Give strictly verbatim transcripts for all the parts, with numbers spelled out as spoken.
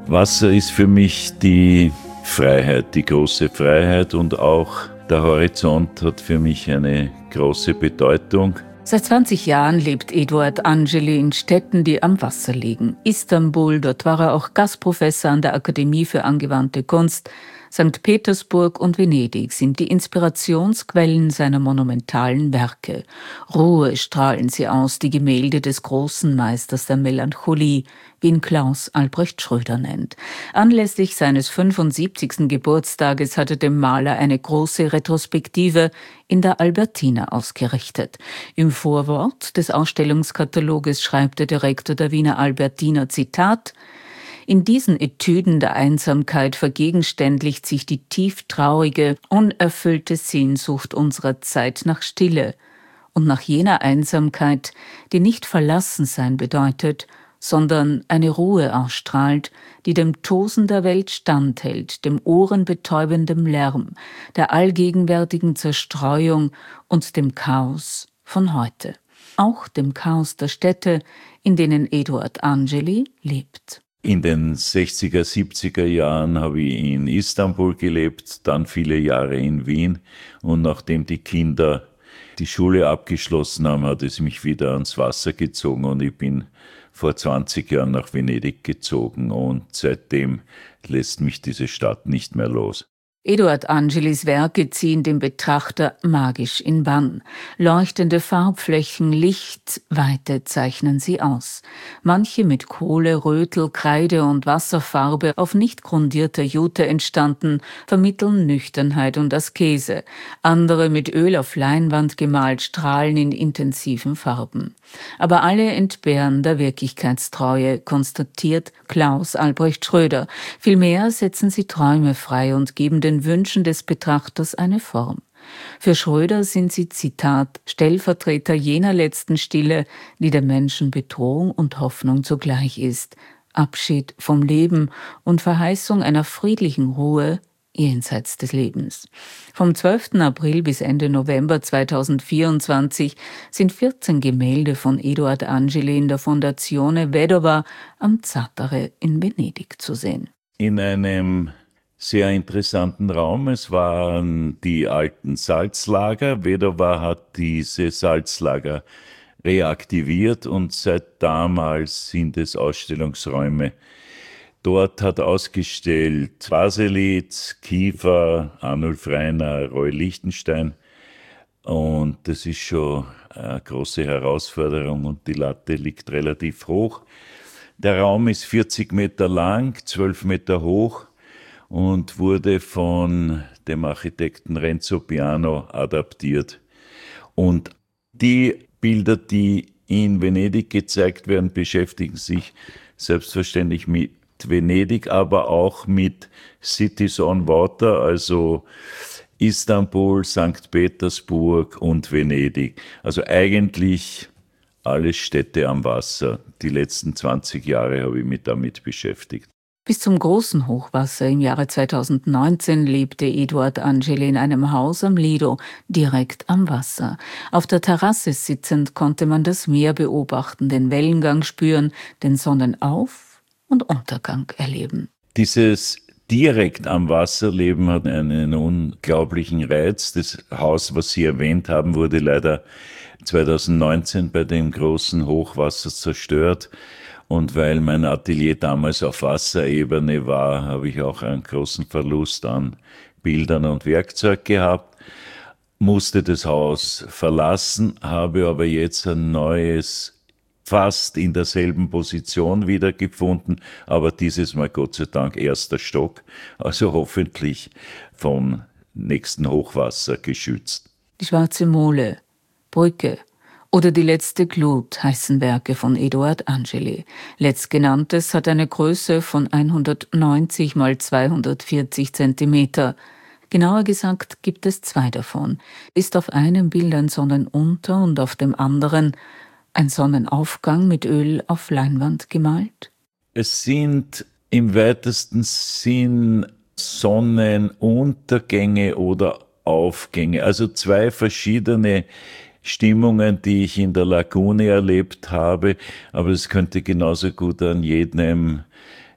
Wasser ist für mich die Freiheit, die große Freiheit, und auch der Horizont hat für mich eine große Bedeutung. Seit zwanzig Jahren lebt Eduard Angeli in Städten, die am Wasser liegen. Istanbul, dort war er auch Gastprofessor an der Akademie für angewandte Kunst. Sankt Petersburg und Venedig sind die Inspirationsquellen seiner monumentalen Werke. Ruhe strahlen sie aus, die Gemälde des großen Meisters der Melancholie, wie ihn Klaus Albrecht Schröder nennt. Anlässlich seines fünfundsiebzigsten Geburtstages hatte dem Maler eine große Retrospektive in der Albertina ausgerichtet. Im Vorwort des Ausstellungskataloges schreibt der Direktor der Wiener Albertina, Zitat: In diesen Etüden der Einsamkeit vergegenständlicht sich die tieftraurige, unerfüllte Sehnsucht unserer Zeit nach Stille und nach jener Einsamkeit, die nicht Verlassensein bedeutet, sondern eine Ruhe ausstrahlt, die dem Tosen der Welt standhält, dem ohrenbetäubenden Lärm, der allgegenwärtigen Zerstreuung und dem Chaos von heute. Auch dem Chaos der Städte, in denen Eduard Angeli lebt. In den sechziger, siebziger Jahren habe ich in Istanbul gelebt, dann viele Jahre in Wien, und nachdem die Kinder die Schule abgeschlossen haben, hat es mich wieder ans Wasser gezogen und ich bin vor zwanzig Jahren nach Venedig gezogen und seitdem lässt mich diese Stadt nicht mehr los. Eduard Angelis Werke ziehen den Betrachter magisch in Bann. Leuchtende Farbflächen, Lichtweite zeichnen sie aus. Manche mit Kohle, Rötel, Kreide und Wasserfarbe auf nicht grundierter Jute entstanden, vermitteln Nüchternheit und Askese. Andere mit Öl auf Leinwand gemalt, strahlen in intensiven Farben. Aber alle entbehren der Wirklichkeitstreue, konstatiert Klaus Albrecht Schröder. Vielmehr setzen sie Träume frei und geben den Wünschen des Betrachters eine Form. Für Schröder sind sie, Zitat, Stellvertreter jener letzten Stille, die dem Menschen Bedrohung und Hoffnung zugleich ist, Abschied vom Leben und Verheißung einer friedlichen Ruhe jenseits des Lebens. Vom zwölften April bis Ende November zweitausendvierundzwanzig sind vierzehn Gemälde von Eduard Angeli in der Fondazione Vedova am Zattare in Venedig zu sehen. In einem sehr interessanten Raum. Es waren die alten Salzlager. Vedova hat diese Salzlager reaktiviert und seit damals sind es Ausstellungsräume. Dort hat ausgestellt Baselitz, Kiefer, Arnulf Rainer, Roy Lichtenstein, und das ist schon eine große Herausforderung und die Latte liegt relativ hoch. Der Raum ist vierzig Meter lang, zwölf Meter hoch und wurde von dem Architekten Renzo Piano adaptiert. Und die Bilder, die in Venedig gezeigt werden, beschäftigen sich selbstverständlich mit Venedig, aber auch mit Cities on Water, also Istanbul, Sankt Petersburg und Venedig. Also eigentlich alle Städte am Wasser. Die letzten zwanzig Jahre habe ich mich damit beschäftigt. Bis zum großen Hochwasser im Jahre zweitausendneunzehn lebte Eduard Angeli in einem Haus am Lido, direkt am Wasser. Auf der Terrasse sitzend konnte man das Meer beobachten, den Wellengang spüren, den Sonnenauf- und Untergang erleben. Dieses direkt am Wasser leben hat einen unglaublichen Reiz. Das Haus, was Sie erwähnt haben, wurde leider zweitausendneunzehn bei dem großen Hochwasser zerstört. Und weil mein Atelier damals auf Wasserebene war, habe ich auch einen großen Verlust an Bildern und Werkzeug gehabt, musste das Haus verlassen, habe aber jetzt ein neues, fast in derselben Position wiedergefunden, aber dieses Mal Gott sei Dank erster Stock, also hoffentlich vom nächsten Hochwasser geschützt. Die Schwarze Mole, Brücke oder Die letzte Glut heißen Werke von Eduard Angeli. Letztgenanntes hat eine Größe von hundertneunzig mal zweihundertvierzig Zentimeter. Genauer gesagt gibt es zwei davon. Ist auf einem Bild ein Sonnenunter- und auf dem anderen ein Sonnenaufgang mit Öl auf Leinwand gemalt? Es sind im weitesten Sinn Sonnenuntergänge oder Aufgänge, also zwei verschiedene Stimmungen, die ich in der Lagune erlebt habe, aber es könnte genauso gut an jedem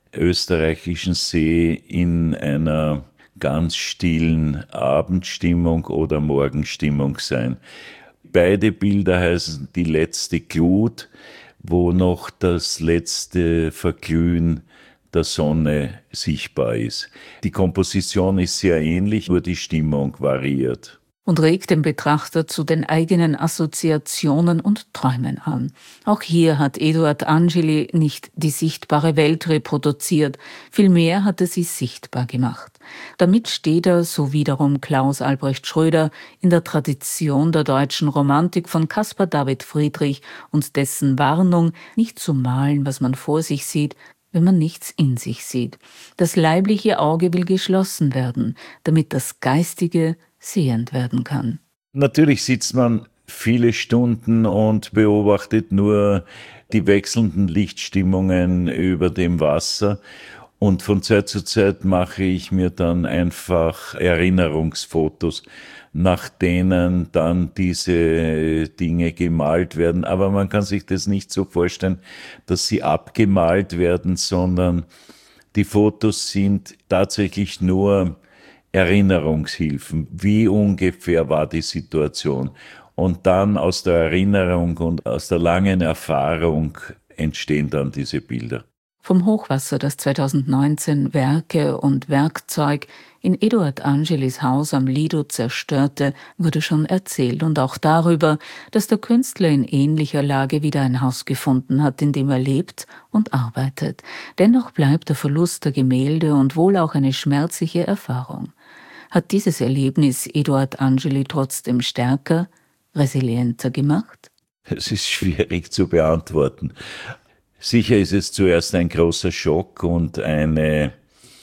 österreichischen See in einer ganz stillen Abendstimmung oder Morgenstimmung sein. Beide Bilder heißen Die letzte Glut, wo noch das letzte Verglühen der Sonne sichtbar ist. Die Komposition ist sehr ähnlich, nur die Stimmung variiert. Und regt den Betrachter zu den eigenen Assoziationen und Träumen an. Auch hier hat Eduard Angeli nicht die sichtbare Welt reproduziert, vielmehr hat er sie sichtbar gemacht. Damit steht er, so wiederum Klaus Albrecht Schröder, in der Tradition der deutschen Romantik von Caspar David Friedrich und dessen Warnung, nicht zu malen, was man vor sich sieht, wenn man nichts in sich sieht. Das leibliche Auge will geschlossen werden, damit das Geistige sehend werden kann. Natürlich sitzt man viele Stunden und beobachtet nur die wechselnden Lichtstimmungen über dem Wasser. Und von Zeit zu Zeit mache ich mir dann einfach Erinnerungsfotos, nach denen dann diese Dinge gemalt werden. Aber man kann sich das nicht so vorstellen, dass sie abgemalt werden, sondern die Fotos sind tatsächlich nur Erinnerungshilfen. Wie ungefähr war die Situation? Und dann aus der Erinnerung und aus der langen Erfahrung entstehen dann diese Bilder. Vom Hochwasser, das zweitausendneunzehn Werke und Werkzeug in Eduard Angelis Haus am Lido zerstörte, wurde schon erzählt, und auch darüber, dass der Künstler in ähnlicher Lage wieder ein Haus gefunden hat, in dem er lebt und arbeitet. Dennoch bleibt der Verlust der Gemälde und wohl auch eine schmerzliche Erfahrung. Hat dieses Erlebnis Eduard Angeli trotzdem stärker, resilienter gemacht? Es ist schwierig zu beantworten. Sicher ist es zuerst ein großer Schock und eine,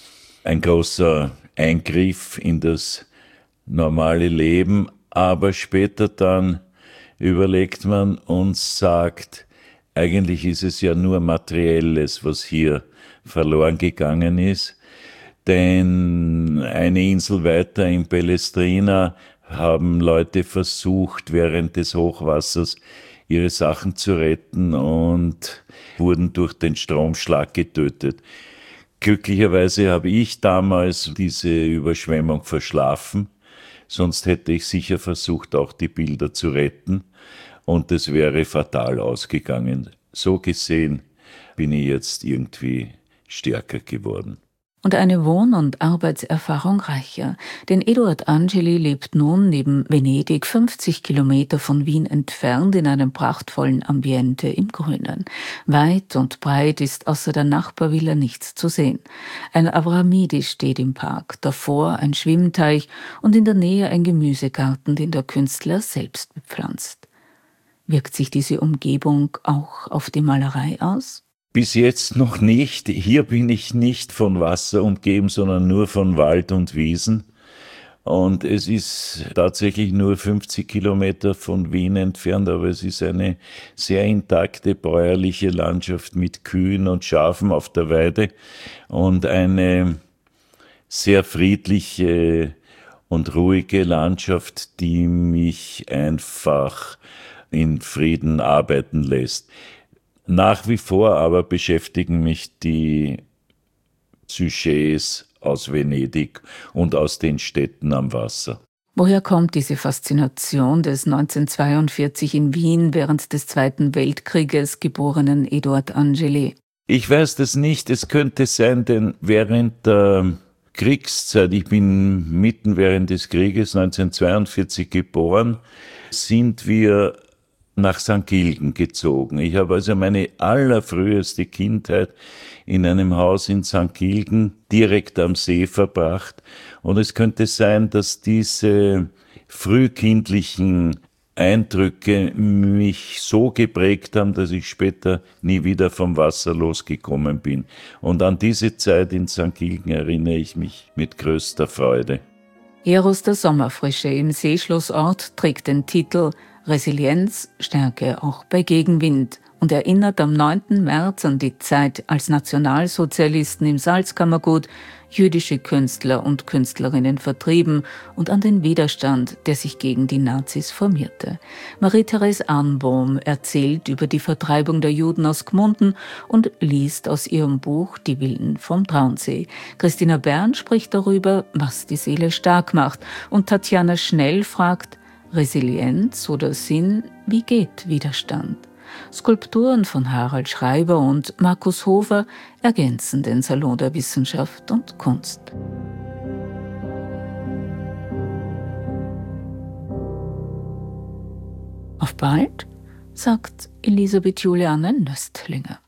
ein großer Eingriff in das normale Leben, aber später dann überlegt man und sagt, eigentlich ist es ja nur Materielles, was hier verloren gegangen ist, denn eine Insel weiter in Palestrina haben Leute versucht, während des Hochwassers ihre Sachen zu retten und wurden durch den Stromschlag getötet. Glücklicherweise habe ich damals diese Überschwemmung verschlafen, sonst hätte ich sicher versucht, auch die Bilder zu retten, und es wäre fatal ausgegangen. So gesehen bin ich jetzt irgendwie stärker geworden. Und eine Wohn- und Arbeitserfahrung reicher. Denn Eduard Angeli lebt nun neben Venedig fünfzig Kilometer von Wien entfernt in einem prachtvollen Ambiente im Grünen. Weit und breit ist außer der Nachbarvilla nichts zu sehen. Ein Avramidis steht im Park, davor ein Schwimmteich und in der Nähe ein Gemüsegarten, den der Künstler selbst bepflanzt. Wirkt sich diese Umgebung auch auf die Malerei aus? Bis jetzt noch nicht. Hier bin ich nicht von Wasser umgeben, sondern nur von Wald und Wiesen. Und es ist tatsächlich nur fünfzig Kilometer von Wien entfernt, aber es ist eine sehr intakte bäuerliche Landschaft mit Kühen und Schafen auf der Weide und eine sehr friedliche und ruhige Landschaft, die mich einfach in Frieden arbeiten lässt. Nach wie vor aber beschäftigen mich die Sujets aus Venedig und aus den Städten am Wasser. Woher kommt diese Faszination des neunzehnhundertzweiundvierzig in Wien während des Zweiten Weltkrieges geborenen Eduard Angeli? Ich weiß das nicht. Es könnte sein, denn während der Kriegszeit, ich bin mitten während des Krieges neunzehnhundertzweiundvierzig geboren, sind wir nach Sankt Gilgen gezogen. Ich habe also meine allerfrüheste Kindheit in einem Haus in Sankt Gilgen direkt am See verbracht. Und es könnte sein, dass diese frühkindlichen Eindrücke mich so geprägt haben, dass ich später nie wieder vom Wasser losgekommen bin. Und an diese Zeit in Sankt Gilgen erinnere ich mich mit größter Freude. Eros der Sommerfrische im Seeschlossort trägt den Titel Resilienz, Stärke auch bei Gegenwind und erinnert am neunten März an die Zeit, als Nationalsozialisten im Salzkammergut jüdische Künstler und Künstlerinnen vertrieben und an den Widerstand, der sich gegen die Nazis formierte. Marie-Therese Arnbohm erzählt über die Vertreibung der Juden aus Gmunden und liest aus ihrem Buch Die Wilden vom Traunsee. Christina Bern spricht darüber, was die Seele stark macht, und Tatjana Schnell fragt: Resilienz oder Sinn, wie geht Widerstand? Skulpturen von Harald Schreiber und Markus Hofer ergänzen den Salon der Wissenschaft und Kunst. Auf bald, sagt Elisabeth Juliane Nöstlinger.